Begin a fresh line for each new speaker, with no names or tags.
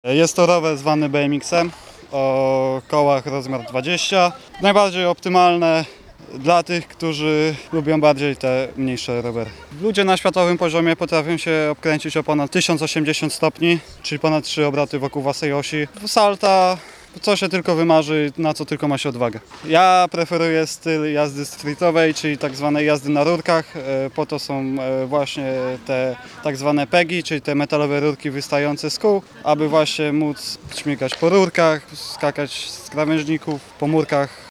Jest to rower zwany BMX-em o kołach rozmiar 20. Najbardziej optymalne dla tych, którzy lubią bardziej te mniejsze rowery. Ludzie na światowym poziomie potrafią się obkręcić o ponad 1080 stopni, czyli ponad 3 obroty wokół własnej osi. Salta, co się tylko wymarzy, na co tylko ma się odwagę. Ja preferuję styl jazdy streetowej, czyli tak zwanej jazdy na rurkach. Po to są właśnie te tak zwane pegi, czyli te metalowe rurki wystające z kół, aby właśnie móc śmigać po rurkach, skakać z krawężników, po murkach.